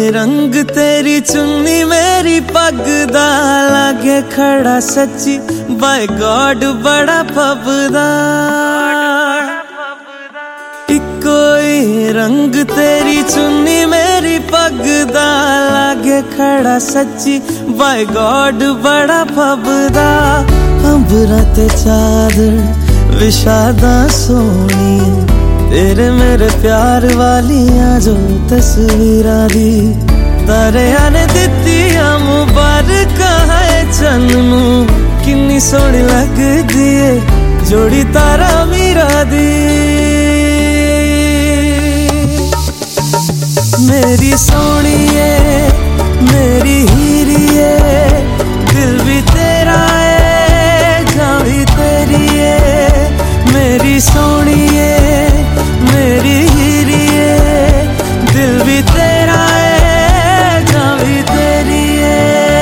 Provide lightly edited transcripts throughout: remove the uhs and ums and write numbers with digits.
रंग तेरी चुन्नी मेरी पग दा लागे खड़ा सच्ची बाय गॉड बड़ा फबदा। कोई रंग तेरी चुन्नी मेरी पग दा लागे खड़ा सच्ची बाय गॉड बड़ा फबदा। अंबरा ते चादर विशादा सोनी तेरे मेरे प्यार वालियां जो तस्वीरां दी तारियां ने दित्तियां मुबारक है चन्नू किन्नी सोहनी लगदी है जोड़ी तारा मीरा दी। मेरी सोहणीए मेरी हीरीए दिल भी तेरा है जान भी तेरी है। मेरी सोहणीए मेरी हीरीए दिल भी तेरा है जान भी तेरी है।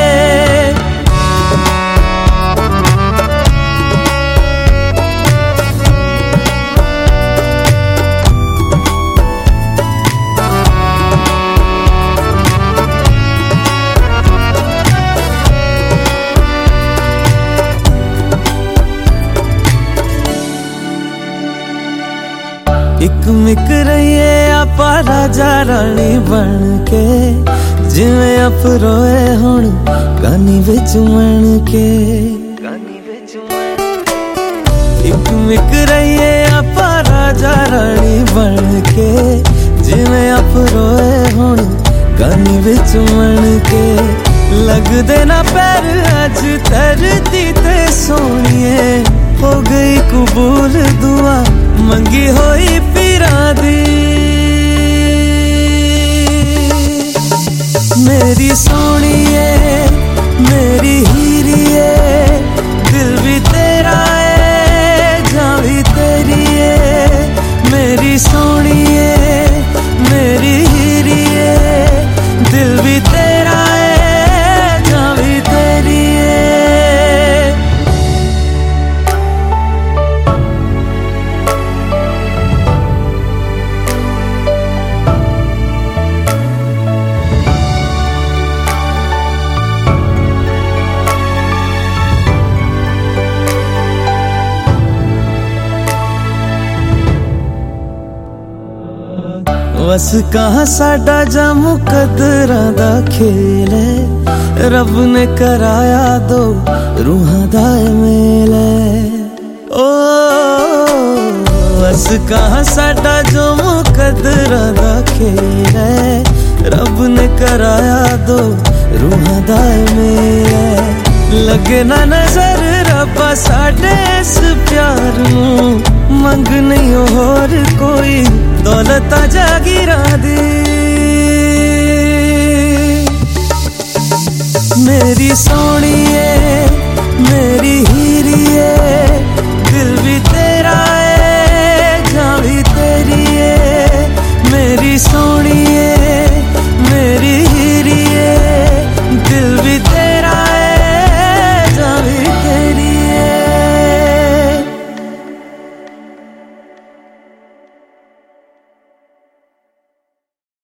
एक मिक रहिए आपा राजा रानी बन के जिवें अफरोए हुण गानी विच मन के। एक मिक रहिए आपा राजा रानी बन के जिवें अफरोए हुण गानी विच मन के। लगदे ना पैर अज धरती ते सोहणीए हो गई कबूल दुआ मंगी होई पीरा दी। मेरी सोहणीए मेरी हीरीए दिल भी तेरा है जान भी तेरी है। मेरी सोहणीए मेरी हीरीए दिल भी तेरा है जान भी तेरी है। बस कहाँ साडा जामू कदरां दा खेल है रब ने कराया दो रूहां दा मेल है। ओ बस कहाँ साडा जामू कदरां दा खेल है रब ने कराया दो रूहां दा मेल है। लगे ना नजर रब्बा साडे इस प्यार नू मंग नहीं होर कोई दौलत जागीरा दी। मेरी सोहणी